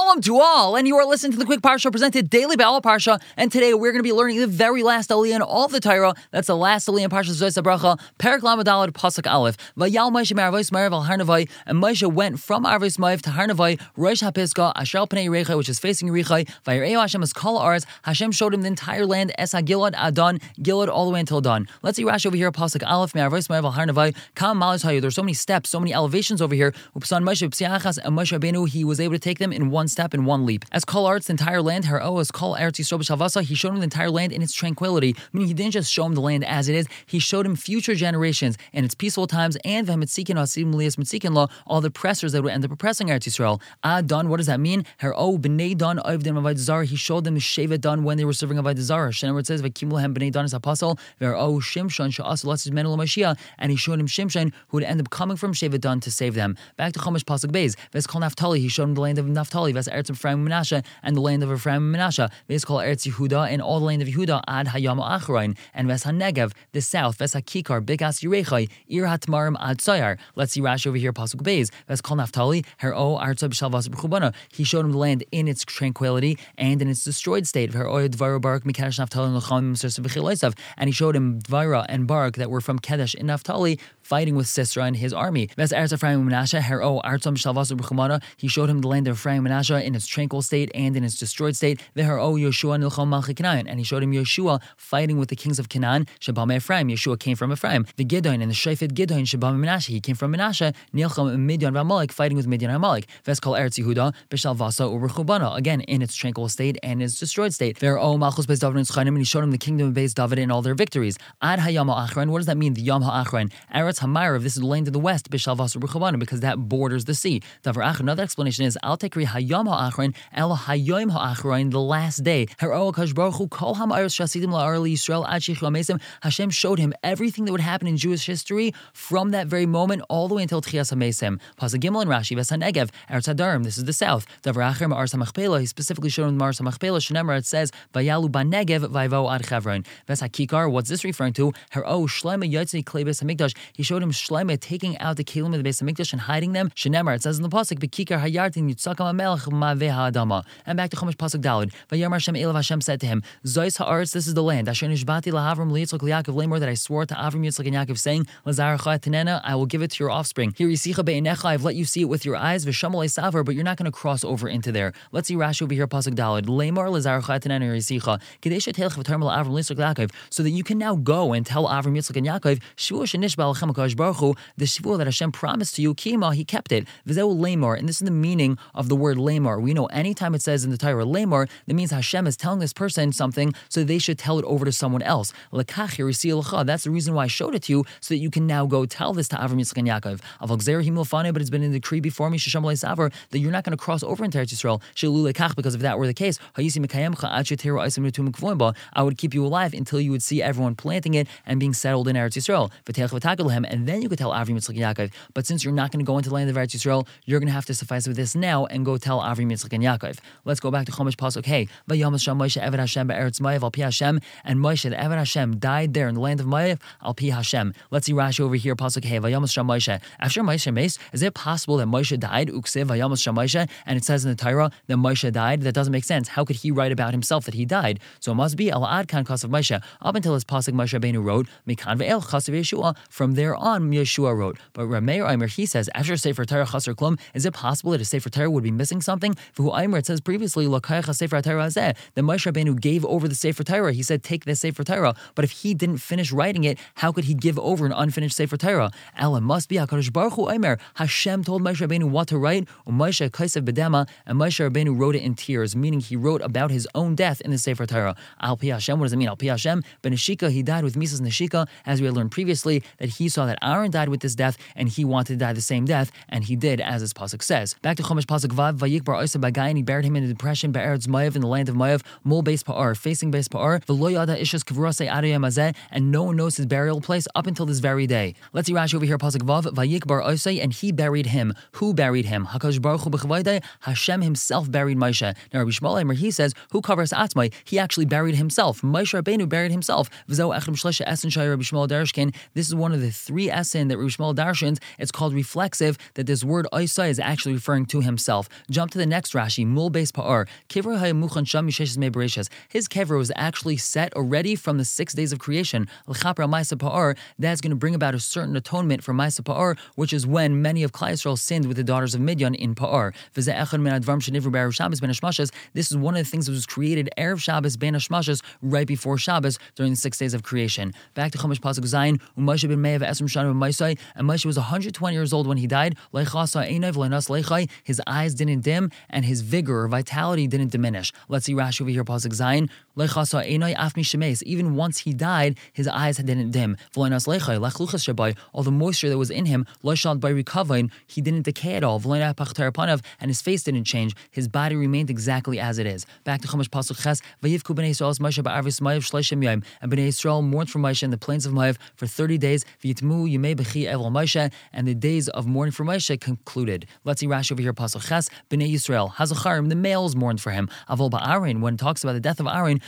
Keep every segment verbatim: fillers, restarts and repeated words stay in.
Shalom to all, and you are listening to the Quick Parsha presented daily by All Parsha, and today we're going to be learning the very last aliyah in all of the Torah. That's the last aliyah in Parsha Zos HaBracha, Perek Lamed Daled Pasuk Aleph. Vayal Moshe me'Arvos Moav al Har Nevai, and Moshe went from Arvos Moav to Har Nevai, Rosh HaPisgah, Asher al Pnei Yerichai, which is facing Yerichai. Vayireu Hashem as Kol Arz. Hashem showed him the entire land, Es HaGilad Adon, Gilad all the way until dawn. Let's see Rashi over here, Pasuk Aleph, me'Arvos Moav al Har Nevai, Kam Malus Hayu. There's so many steps, so many elevations over here. Upsan Moshe Psiachas, and Moshe Rabbeinu, he was able to take them in one step, in one leap. As Kol Arz, the entire land, Her O as Kol Eretz Yisrael B'Shavasa, he showed him the entire land in its tranquility, meaning he didn't just show him the land as it is, he showed him future generations and its peaceful times, and V'Metzikin Asim Lias Metzikin Law, all the pressers that would end up oppressing Eretz Yisrael. Adon, what does that mean? Her O B'nei Don Ovdim Avodah Zarah, he showed them Shevet Don when they were serving Avodah Zarah. Shem where it says V'Kimu Lahem B'nei Don as Apostle, Ver O Shimshon Sha'as Lasis Menel Mashiach, and he showed him Shimshon who would end up coming from Shevet Don to save them. Back to Chumash Pasuk Beis, Ves Kol Naphtali, he showed him the land of Naphtali, Ves Eretz Ephraim and Menashe, and the land of Ephraim and Menashe, Ves Kol Eretz Yehuda, and all the land of Yehuda, Ad Hayam Achrain, and Ves HaNegev, the south, Ves HaKikar, Bigas Yerechai, Ir HaTmarim Ad Sayar. Let's see Rashi over here, Pasuk Beis, Ves Kol Naphtali, Her O Arza B'Shalvas B'Chubana, he showed him the land in its tranquility and in its destroyed state, Her O Dvara Barak Mikadesh Naphtali L'Cham M'Sir B'Chilosav, and he showed him Dvara and Barak that were from Kedesh in Naphtali, fighting with Sisera and his army. Ves Eretz Ephraim and Menashe, Her O Arza B'Shalvas B'Chubana, he showed him the land of Ephraim and Menashe in its tranquil state and in its destroyed state, Her O Yeshua Nilcham Malchi Canaan, and he showed him Yeshua fighting with the kings of Canaan, Shabam Ephraim, Yeshua came from Ephraim, the Gidon and the Shefet Gidon, Shabam Menashe, he came from Menashe, Nilcham Midian V'Amalek, fighting with Midian and Amalek. Ves Kol Eretz Yehuda, B'Shalvasa U'Rechubana, again in its tranquil state and its destroyed state. Ver O Malchus Beis David and Tzchanim, and he showed him the kingdom of Beis David and all their victories. Ad Hayam HaAchron, what does that mean? The Yam HaAchron, Eretz Hamayrav, this is the land of the west, B'Shalvasa U'Rechubana, because that borders the sea. Davar Ach, another explanation is Al Tekri Hayam HaAchron, El Hayom HaAchron, the last day. Her O Akash Baruch Hu Kol HaMa'aros Shasidim La'arli Yisrael Ad Shechu HaMesim, Hashem showed him everything that would happen in Jewish history from that very moment all the way until Tchias HaMesim. Pasuk Gimel and Rashi, Ves HaNegev, Eretz Hadarim, this is the south. Davar Acher Ma'aras HaMachpelah, he specifically showed him Ma'aras HaMachpelah, Shenemar, it says, Vayalu Banegev Vayvo Ad Chevron. Ves HaKikar, what's this referring to? Her O Shleima Yotzei Klei Beis HaMikdash, he showed him Shleima taking out the kelim of the Beis HaMikdash and hiding them. Shenemar, it says in the Pasuk, Bekikar Hayartin Yitzakam HaMelech Ma'veh HaAdama. And back to Chumash Pasuk Daled, Vayamar Hashem Elav, Hashem said to him, Zois ha'aretz, this is the land. Asher nishbati lahavram liyitzchak liyaakov lemor, that I swore to Avram, Yitzchak, and Yaakov, saying, Lazarcha tenena, I will give it to your offspring. Here yisicha be'enecha, I've let you see it with your eyes. V'shamalei savar, but you're not going to cross over into there. Let's see Rashi over here, Pasuk Daled. Lemor lazarcha tenena yisicha, kedei shetelch v'tarm la'avram liyitzchak liyaakov, so that you can now go and tell Avram, Yitzchak, and Yaakov, Shvuah shenishba lechem HaKadosh Baruch Hu, the shvuah that Hashem promised to you, kima, He kept it. V'zeu lemor, and this is the meaning of the word lemor. We know anytime it says in the Torah lemor, that means Hashem is telling this person something, so they should tell it over to someone else. Lekach yirisi lecha. That's the reason why I showed it to you, so that you can now go tell this to Avram, Yitzchak, and Yaakov. Avol gzer him lefane, but it's been in the decree before me, shesham savar, that you're not going to cross over into Eretz Yisrael. Shelu lekach, because if that were the case, hayisi mekayemcha ad sheteru aisim netum kvoimba, I would keep you alive until you would see everyone planting it and being settled in Eretz Yisrael. V'teach v'takel, and then you could tell Avram, Yitzchak, and Yaakov. But since you're not going to go into the land of Eretz Yisrael, you're going to have to suffice with this now and go tell Avram, Yitzchak, and Yaakov. Let's go back to Chumash Pasuk Hey. Vayamas Sham Moshe Eved Hashem be'Eretz Moav al pi Hashem, and Moshe the Eved Hashem died there in the land of Moav al pi Hashem. Let's see Rashi over here, Pasuk Hey. Vayamas Sham Moshe. After Moshe Mace, is it possible that Moshe died? Uksev Vayamas Sham Moshe, and it says in the Torah that Moshe died. That doesn't make sense. How could he write about himself that he died? So it must be Al Ad Kan Kasav Moshe. Up until his Pasuk Moshe Rabbeinu wrote Mikan ve'el Chasav Yeshua. From there on Yeshua wrote. But Rameir Aimer, he says after Sefer Torah Chaser Klum, is it possible that a Sefer Torah would be missing something? V'hu Aimer, it says previously Lokayach Sefer Torah Hazeh, that Moshe Rabbeinu gave over the Sefer Torah. He said, take this Sefer Torah. But if he didn't finish writing it, how could he give over an unfinished Sefer Torah? Ella must be HaKadosh Baruch Hu Aimer. Hashem told Moshe Rabbeinu what to write, Moshe Kaisev B'dema, and Moshe Rabbeinu wrote it in tears, meaning he wrote about his own death in the Sefer Torah. Al Pi Hashem, what does it mean? Al Pi Hashem, Ben Neshika, he died with Misas Neshika, as we had learned previously, that he saw that Aaron died with this death, and he wanted to die the same death, and he did, as his Pasuk says. Back to Chumash Pasuk Vav, Vayikbar Osa Bagai, and he buried him in a depression, Be'eretz Moav, in the land of Moav, Mol Beis Pa'ar, facing Beis Pa'ar, V'lo Yada Ishas Kvrosei Adayam Azeh, and no one knows his burial place up until this very day. Let's see Rashi over here, Pasuk Vav, Vayikbar Osa, and he buried him. Who buried him? HaKadosh Baruch Hu B'chavaydei, Hashem himself buried Moshe. Now Rabbi Shmuel Eimer, he says, who covers Atzmai? He actually buried himself. Moshe Rabbeinu buried himself. V'zo Echem Shlesha Esen Shai Rabbi Shmuel Darshkin. This is one of the three Esen that Rabbi Shmuel Darshins. It's called reflexive, that this word Osa is actually referring to himself. Jump to the next Rashi, Mul Beis Pa'ar, Kever Hayamuchan Sham Yisheshes Me Bereshis. His kever was actually set already from the six days of creation. L'chaper Ma'aseh Pa'ar, that's going to bring about a certain atonement for Ma'aseh Pa'ar, which is when many of Klal Yisrael sinned with the daughters of Midian in Pa'ar. V'zeh echad min advarim shenivru b'erev Shabbos ben Hashmashas. This is one of the things that was created Erev Shabbos ben Hashmashas, right before Shabbos during the six days of creation. Back to Chumash Pasuk Zayin, Moshe ben Me'av Esrim Shana B'Maisai, and Moshe was one hundred twenty years old when he died. His eyes didn't dim, and his vigor or vitality didn't diminish. Let's see Rashi over here, Pasuk Zayin. Even once he died, his eyes didn't dim. All the moisture that was in him, he didn't decay at all, and his face didn't change. His body remained exactly as it is. Back to Chumash Pasuk Ches, and Bnei Yisrael mourned for Moshe in the plains of Moav for thirty days, and the days of mourning for Moshe concluded. Let's see Rashi over here, Pasuk Ches, Bnei Yisrael, Hazacharim, the males mourned for him. Avol Ba'arin, when it talks about the death of Aaron,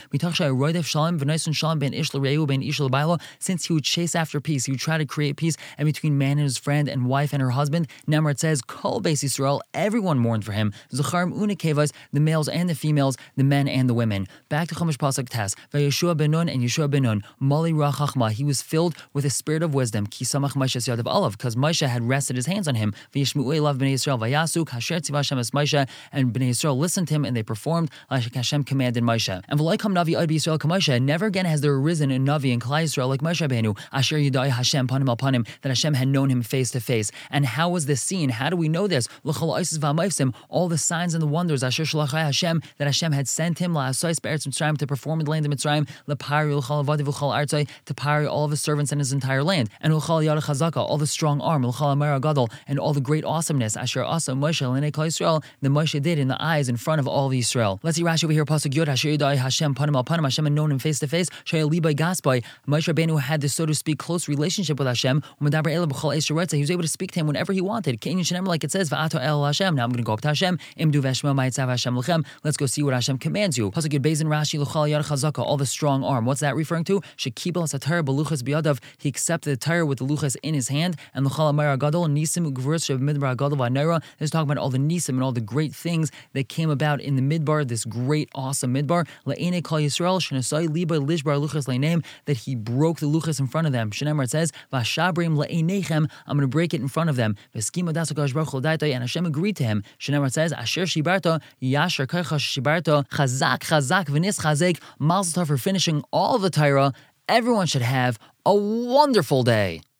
since he would chase after peace, he would try to create peace and between man and his friend and wife and her husband. Nemar says, Kol Beis Yisrael, everyone mourned for him. Zacharim Unekevas, the males and the females, the men and the women. Back to Chumash Pasuk Tes, Vayeshua ben Nun and Yeshua ben Nun, Mali Rachachma, he was filled with a spirit of wisdom. Ki Samach Moshe Yadav Olav, because Moshe had rested his hands on him. Vayishmu Elav Bnei Yisrael Vayasuk Hasher Tziva Hashem Es Moshe, and Bnei Yisrael listened to him and they performed like Hashem commanded Moshe. And V'loikam Navi Od Yisrael Kamoshe, never again has there arisen a Navi in Klal Yisrael like Moshe Rabbeinu, Asher Yidai Hashem Panim Al Panim, that Hashem had known him face to face. And how was this seen? How do we know this? L'chol Isis V'Amaifsim, all the signs and the wonders Asher Shalachai Hashem, that Hashem had sent him La'asais Be'eretz Mitzrayim, to perform in the land of Mitzrayim, L'pari L'chol Avadi V'chol Artzai, to pari all of his servants and his entire land, and L'chol Yad Chazaka, all the strong arm, L'chol Amar Gadol, and all the great awesomeness Asher Asa Moshe L'nei Klal Yisrael, the Moshe did in the eyes in front of all of Yisrael. Let's see Rashi over here, Pasuk Yod, Asher Yidai Hashem Panim Al Panim, Hashem had known him face to face. Shaya Libai Gaspai, Moshe Rabbeinu had this, so to speak, close relationship with Hashem. He was able to speak to him whenever he wanted. Like it says, Va'ato El Hashem. Now I'm going to go up to Hashem. Imdu Veshma Ma'itzav Hashem Lechem. Let's go see what Hashem commands you. Pasuk Yud Beis Rashi L'chal Yad Chazaka, all the strong arm. What's that referring to? Shekibel Satar Beluchas Biyadav. He accepted the Torah with the luchas in his hand. And L'chal Amar Gadol Nisim Ugvurus Shev Midbar Gadol V'Naira. This is talking about all the nisim and all the great things that came about in the midbar. This great, awesome midbar. La'ene Kol Yisrael Shenasai Liba Lishbar Luchas Le'neim, that he broke the luchas in front of them. Shenemar, it says, Vashabrim La'enechem, I'm going to break it in front of them. V'skima Dasakash Baruch L'Daitoi, and Hashem agreed to him. Shenemar, it says, Asher Shibarto Yasher Kaicha Shibarto Chazak Chazak V'nis Chazek. Mazel tov for finishing all of the Torah. Everyone should have a wonderful day.